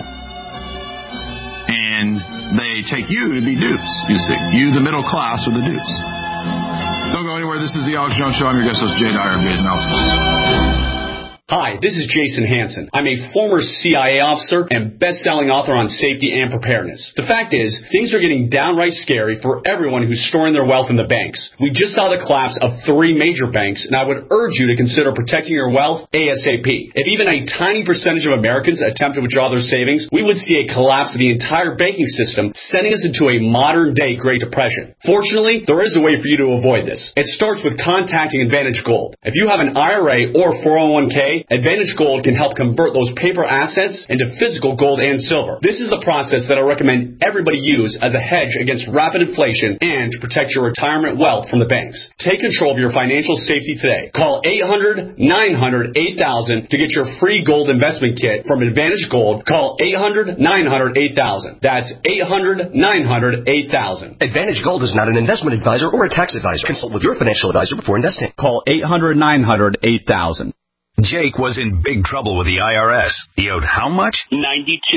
And they take you to be dupes, you see. You, the middle class, are the dupes. Don't go anywhere. This is the Alex Jones Show. I'm your guest host, Jay Dyer of Jay's Analysis. Hi, this is Jason Hansen. I'm a former C I A officer and best-selling author on safety and preparedness. The fact is, things are getting downright scary for everyone who's storing their wealth in the banks. We just saw the collapse of three major banks, and I would urge you to consider protecting your wealth ASAP. If even a tiny percentage of Americans attempt to withdraw their savings, we would see a collapse of the entire banking system, sending us into a modern-day Great Depression. Fortunately, there is a way for you to avoid this. It starts with contacting Advantage Gold. If you have an I R A or four oh one k, Advantage Gold can help convert those paper assets into physical gold and silver. This is the process that I recommend everybody use as a hedge against rapid inflation and to protect your retirement wealth from the banks. Take control of your financial safety today. Call eight hundred, nine hundred, eight thousand to get your free gold investment kit from Advantage Gold. Call eight hundred, nine hundred, eight thousand. That's eight hundred, nine hundred, eight thousand. Advantage Gold is not an investment advisor or a tax advisor. Consult with your financial advisor before investing. Call eight hundred, nine hundred, eight thousand. Jake was in big trouble with the I R S. He owed how much? ninety-two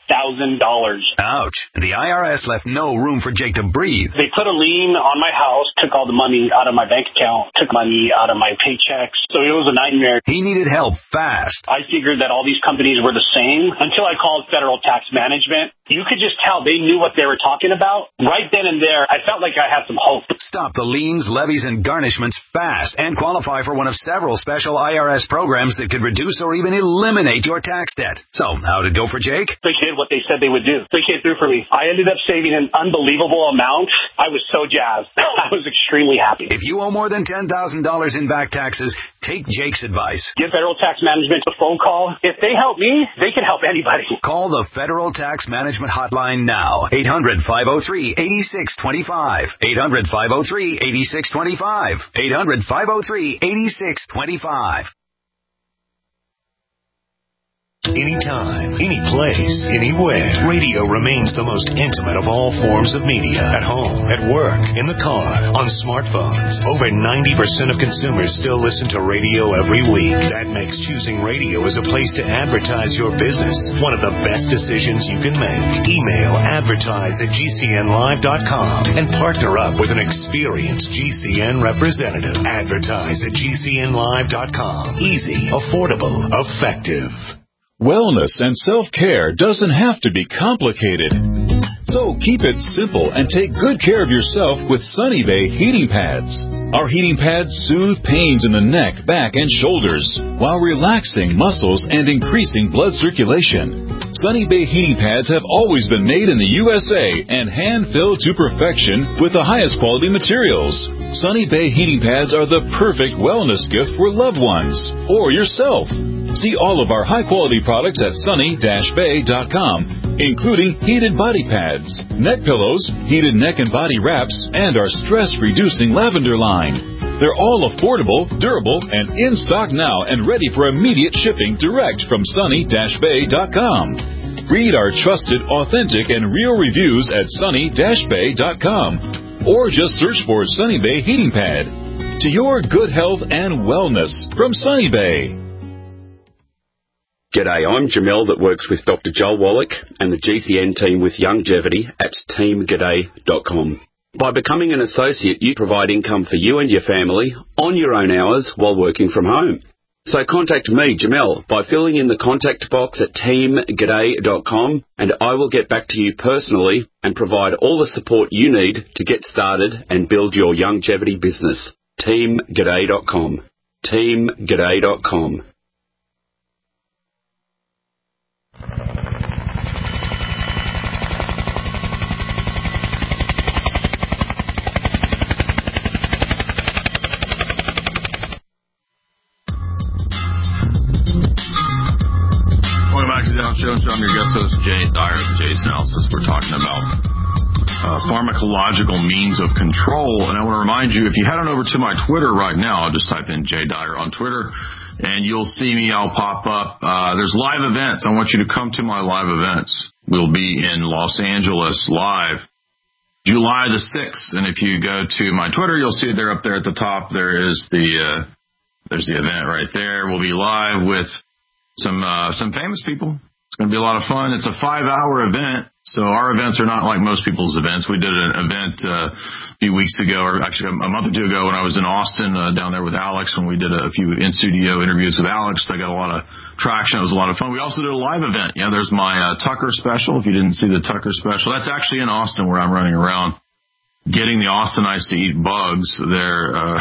thousand dollars. Ouch. The I R S left no room for Jake to breathe. They put a lien on my house, took all the money out of my bank account, took money out of my paychecks. So it was a nightmare. He needed help fast. I figured that all these companies were the same until I called Federal Tax Management. You could just tell they knew what they were talking about. Right then and there, I felt like I had some hope. Stop the liens, levies, and garnishments fast and qualify for one of several special I R S programs that could reduce or even eliminate your tax debt. So, how did it go for Jake? They did what they said they would do. They came through for me. I ended up saving an unbelievable amount. I was so jazzed. I was extremely happy. If you owe more than ten thousand dollars in back taxes, take Jake's advice. Give Federal Tax Management a phone call. If they help me, they can help anybody. Call the Federal Tax Management Hotline now. eight hundred, five oh three, eight six two five. eight hundred, five oh three, eight six two five. eight hundred, five oh three, eight six two five. Anytime, any place, anywhere. Radio remains the most intimate of all forms of media. At home, at work, in the car, on smartphones. Over ninety percent of consumers still listen to radio every week. That makes choosing radio as a place to advertise your business one of the best decisions you can make. Email advertise at G C N live dot com and partner up with an experienced G C N representative. Advertise at G C N live dot com. Easy, affordable, effective. Wellness and self-care doesn't have to be complicated. So keep it simple and take good care of yourself with Sunny Bay heating pads. Our heating pads soothe pains in the neck, back, and shoulders while relaxing muscles and increasing blood circulation. Sunny Bay heating pads have always been made in the U S A and hand-filled to perfection with the highest quality materials. Sunny Bay heating pads are the perfect wellness gift for loved ones or yourself. See all of our high-quality products at sunny dash bay dot com, including heated body pads, neck pillows, heated neck and body wraps, and our stress-reducing lavender line. They're all affordable, durable, and in stock now and ready for immediate shipping direct from sunny dash bay dot com. Read our trusted, authentic, and real reviews at sunny dash bay dot com or just search for Sunny Bay Heating Pad. To your good health and wellness from Sunny Bay. G'day, I'm Jamel that works with Doctor Joel Wallach and the G C N team with Longevity at team g'day dot com. By becoming an associate, you provide income for you and your family on your own hours while working from home. So contact me, Jamel, by filling in the contact box at team g'day dot com, and I will get back to you personally and provide all the support you need to get started and build your longevity business. team g'day dot com. team g'day dot com. Show. So I'm your guest host, Jay Dyer of Jay's Analysis. We're talking about uh, pharmacological means of control. And I want to remind you, if you head on over to my Twitter right now, I'll just type in Jay Dyer on Twitter, and you'll see me. I'll pop up. Uh, there's live events. I want you to come to my live events. We'll be in Los Angeles live July the sixth. And if you go to my Twitter, you'll see it there up there at the top. There is the, uh, there's the event right there. We'll be live with some, uh, some famous people. It's going to be a lot of fun. It's a five-hour event, so our events are not like most people's events. We did an event uh, a few weeks ago, or actually a month or two ago when I was in Austin uh, down there with Alex when we did a few in-studio interviews with Alex. They got a lot of traction. It was a lot of fun. We also did a live event. Yeah, there's my uh, Tucker special. If you didn't see the Tucker special, that's actually in Austin where I'm running around getting the Austinites to eat bugs. They're... Uh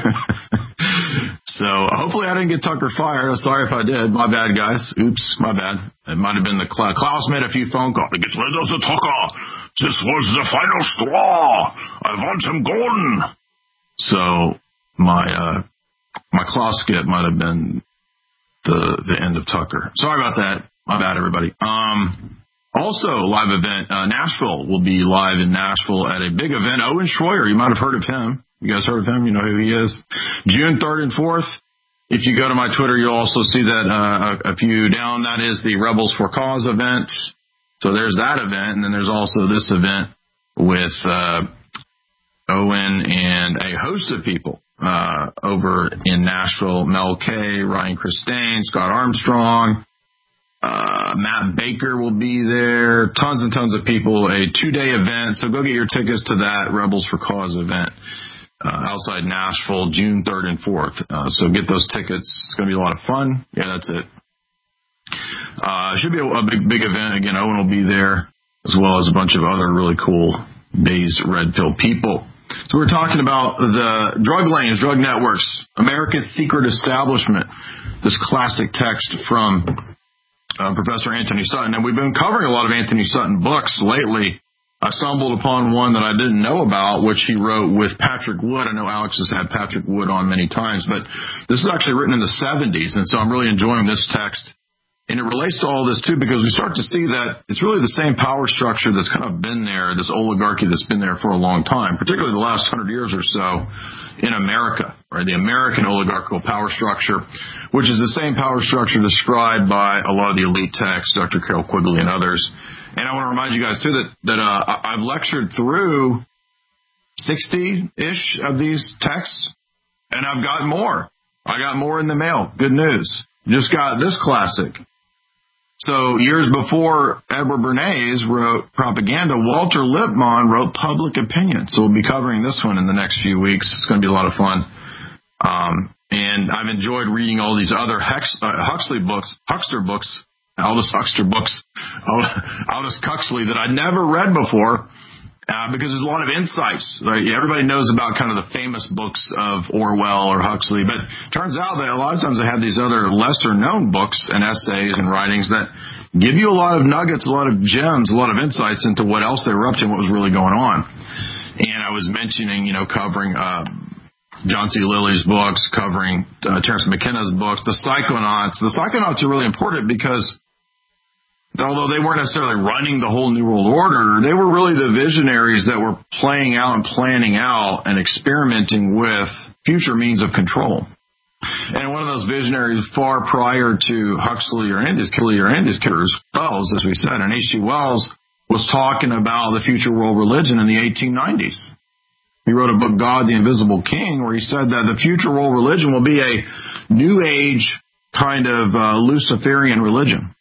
So hopefully I didn't get Tucker fired. Sorry if I did. My bad, guys. Oops, my bad. It might have been the Klaus. Klaus made a few phone calls. Get rid of the Tucker. This was the final straw. I want him gone. So my uh, my Klaus skit might have been the the end of Tucker. Sorry about that. My bad, everybody. Um. Also, live event. Uh, Nashville will be live in Nashville at a big event. Owen Schroyer, you might have heard of him. You guys heard of him? You know who he is. June third and fourth. If you go to my Twitter, you'll also see that uh, a, a few down. That is the Rebels for Cause event. So there's that event. And then there's also this event with uh, Owen and a host of people uh, over in Nashville. Mel K, Ryan Christine, Scott Armstrong, Uh, Matt Baker will be there. Tons and tons of people. A two-day event. So go get your tickets to that Rebels for Cause event uh, outside Nashville, June third and fourth. Uh, so get those tickets. It's going to be a lot of fun. Yeah, that's it. Uh, should be a, a big, big event. Again, Owen will be there, as well as a bunch of other really cool Bayes Red Pill people. So we're talking about the drug lanes, drug networks, America's Secret Establishment. This classic text from Uh, Professor Anthony Sutton, and we've been covering a lot of Anthony Sutton books lately. I stumbled upon one that I didn't know about, which he wrote with Patrick Wood. I know Alex has had Patrick Wood on many times, but this is actually written in the seventies, and so I'm really enjoying this text. And it relates to all this, too, because we start to see that it's really the same power structure that's kind of been there, this oligarchy that's been there for a long time, particularly the last hundred years or so in America, right? The American oligarchical power structure, which is the same power structure described by a lot of the elite texts, Doctor Carol Quigley and others. And I want to remind you guys, too, that, that uh, I've lectured through sixty-ish of these texts, and I've got more. I got more in the mail. Good news. Just got this classic. So years before Edward Bernays wrote Propaganda, Walter Lippmann wrote Public Opinion. So we'll be covering this one in the next few weeks. It's going to be a lot of fun. Um, and I've enjoyed reading all these other Hex, uh, Huxley books, Huxter books, Aldous Huxter books, Aldous Huxley that I'd never read before. Uh, because there's a lot of insights, right? Everybody knows about kind of the famous books of Orwell or Huxley, but it turns out that a lot of times they have these other lesser-known books and essays and writings that give you a lot of nuggets, a lot of gems, a lot of insights into what else they were up to and what was really going on. And I was mentioning, you know, covering uh, John C. Lilly's books, covering uh, Terence McKenna's books, the Psychonauts. The Psychonauts are really important because although they weren't necessarily running the whole New World Order, they were really the visionaries that were playing out and planning out and experimenting with future means of control. And one of those visionaries far prior to Huxley or Andy's or Andy's killers, Wells, as we said, and H G. Wells was talking about the future world religion in the eighteen nineties. He wrote a book, God, the Invisible King, where he said that the future world religion will be a new age kind of uh, Luciferian religion.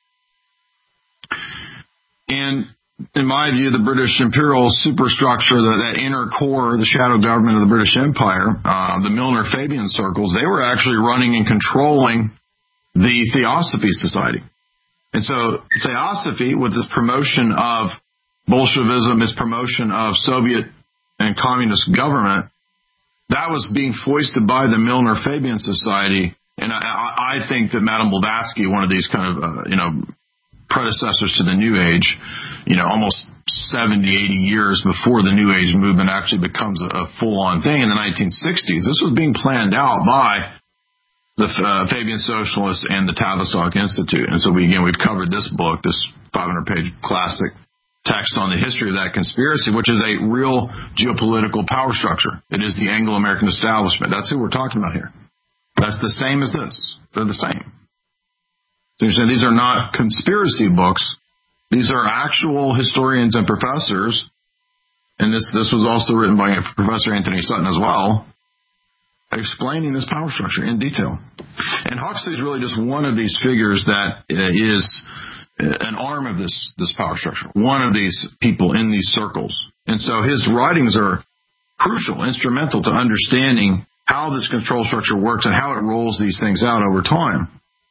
And in my view, the British imperial superstructure, the, that inner core, the shadow government of the British Empire, uh, the Milner-Fabian circles, they were actually running and controlling the Theosophy Society. And so Theosophy, with this promotion of Bolshevism, its promotion of Soviet and communist government, that was being foisted by the Milner-Fabian Society. And I, I think that Madame Blavatsky, one of these kind of, uh, you know, predecessors to the New Age, you know, almost seventy, eighty years before the New Age movement actually becomes a, a full-on thing in the nineteen sixties. This was being planned out by the uh, Fabian Socialists and the Tavistock Institute. And so, we again, we've covered this book, this five hundred page classic text on the history of that conspiracy, which is a real geopolitical power structure. It is the Anglo-American establishment. That's who we're talking about here. That's the same as this. They're the same. So you're saying these are not conspiracy books. These are actual historians and professors. And this, this was also written by Professor Anthony Sutton as well, explaining this power structure in detail. And Huxley is really just one of these figures that is an arm of this, this power structure, one of these people in these circles. And so his writings are crucial, instrumental to understanding how this control structure works and how it rolls these things out over time.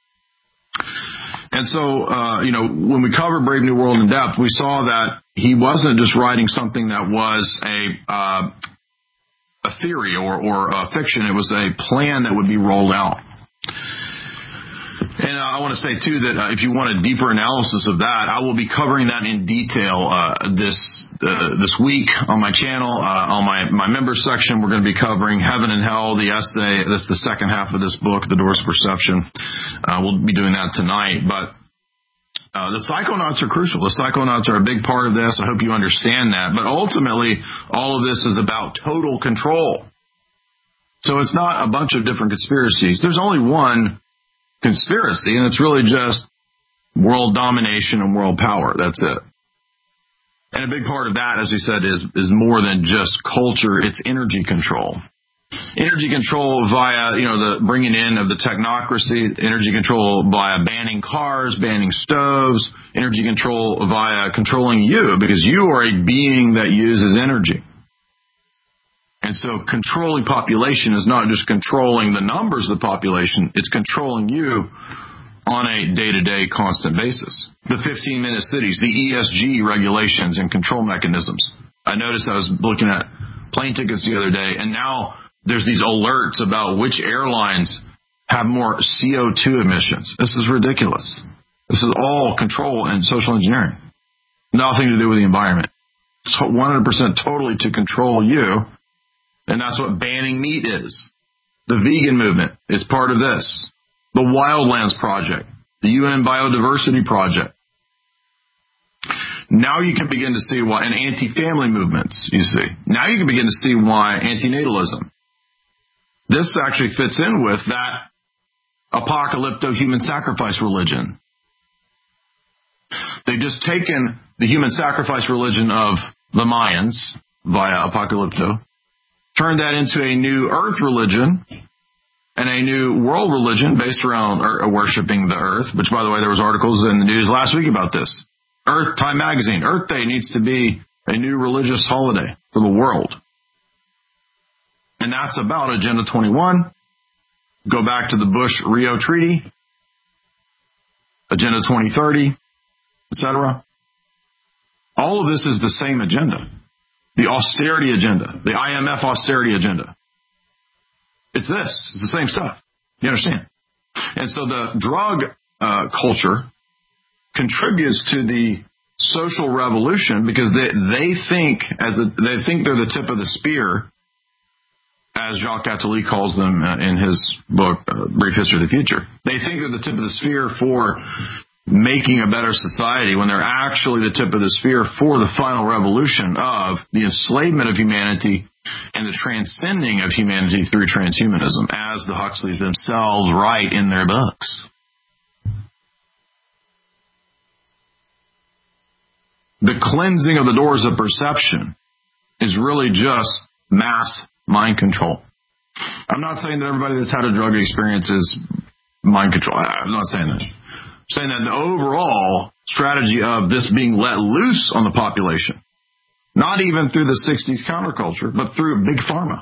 And so, uh, you know, when we covered Brave New World in depth, we saw that he wasn't just writing something that was a uh, a theory or, or a fiction. It was a plan that would be rolled out. And I want to say, too, that uh, if you want a deeper analysis of that, I will be covering that in detail uh, this uh, this week on my channel. Uh, on my, my members section, we're going to be covering Heaven and Hell, the essay. That's the second half of this book, The Doors of Perception. Uh, we'll be doing that tonight. But uh, the Psychonauts are crucial. The Psychonauts are a big part of this. I hope you understand that. But ultimately, all of this is about total control. So it's not a bunch of different conspiracies. There's only one conspiracy, and it's really just world domination and world power. That's it. And a big part of that, as we said, is is more than just culture. It's energy control. energy control via, you know, the bringing in of the technocracy, energy control via banning cars, banning stoves, energy control via controlling you, because you are a being that uses energy. And so controlling population is not just controlling the numbers of the population, it's controlling you on a day-to-day constant basis. The fifteen-minute cities, the E S G regulations and control mechanisms. I noticed I was looking at plane tickets the other day, and now there's these alerts about which airlines have more C O two emissions. This is ridiculous. This is all control and social engineering. Nothing to do with the environment. It's one hundred percent totally to control you, and that's what banning meat is. The vegan movement is part of this. The Wildlands Project, the U N Biodiversity Project. Now you can begin to see why, and anti-family movements, you see. Now you can begin to see why antinatalism. This actually fits in with that apocalypto-human sacrifice religion. They've just taken the human sacrifice religion of the Mayans via apocalypto, turned that into a new earth religion, and a new world religion based around er, worshiping the earth, which, by the way, there was articles in the news last week about this. Earth Time Magazine, Earth Day needs to be a new religious holiday for the world. And that's about Agenda twenty-one. Go back to the Bush-Rio Treaty, Agenda twenty thirty, et cetera. All of this is the same agenda. The austerity agenda, the I M F austerity agenda. It's this. It's the same stuff. You understand? And so the drug uh, culture contributes to the social revolution because they they think as a, they think they're the tip of the spear, as Jacques Attali calls them uh, in his book uh, Brief History of the Future. They think they're the tip of the spear for making a better society when they're actually the tip of the spear for the final revolution of the enslavement of humanity and the transcending of humanity through transhumanism, as the Huxleys themselves write in their books. The cleansing of the doors of perception is really just mass mind control. I'm not saying that everybody that's had a drug experience is mind control. I'm not saying that. I'm saying that the overall strategy of this being let loose on the population, not even through the sixties counterculture, but through big pharma,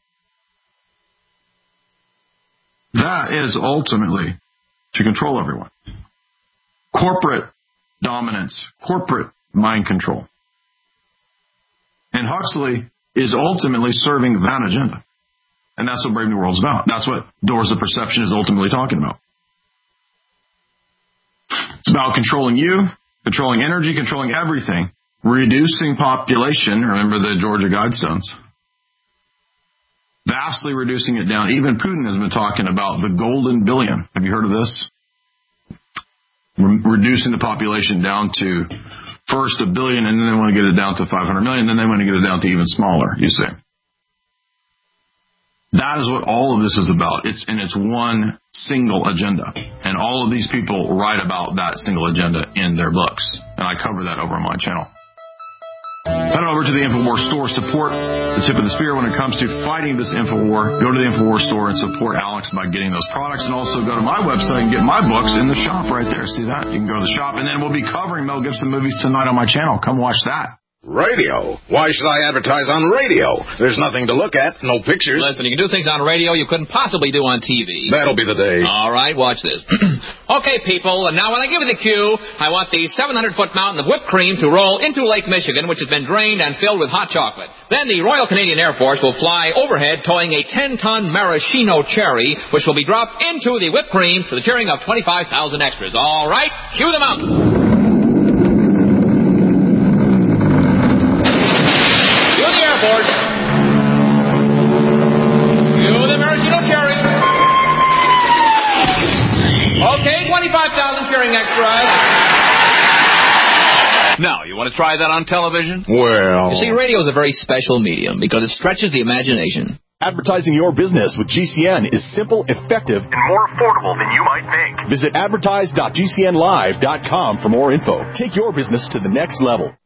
that is ultimately to control everyone. Corporate dominance, corporate mind control. And Huxley is ultimately serving that agenda. And that's what Brave New World's about. That's what Doors of Perception is ultimately talking about. It's about controlling you, controlling energy, controlling everything, reducing population. Remember the Georgia Guidestones. Vastly reducing it down. Even Putin has been talking about the golden billion. Have you heard of this? Re- reducing the population down to first a billion, and then they want to get it down to five hundred million, then they want to get it down to even smaller, you see. That is what all of this is about. It's and it's one single agenda. And all of these people write about that single agenda in their books. And I cover that over on my channel. Head over to the InfoWars store. Support the tip of the spear when it comes to fighting this InfoWar. Go to the InfoWars store and support Alex by getting those products. And also go to my website and get my books in the shop right there. See that? You can go to the shop. And then we'll be covering Mel Gibson movies tonight on my channel. Come watch that. Radio? Why should I advertise on radio? There's nothing to look at, no pictures. Listen, you can do things on radio you couldn't possibly do on T V. That'll be the day. All right, watch this. Okay, people, and now when I give you the cue, I want the seven hundred foot mountain of whipped cream to roll into Lake Michigan, which has been drained and filled with hot chocolate. Then the Royal Canadian Air Force will fly overhead towing a ten ton maraschino cherry, which will be dropped into the whipped cream to the cheering of twenty-five thousand extras. All right, cue the mountain. twenty-five thousand cheering extras. Now, you want to try that on television? Well... You see, radio is a very special medium because it stretches the imagination. Advertising your business with G C N is simple, effective, and more affordable than you might think. Visit advertise dot g c n live dot com for more info. Take your business to the next level.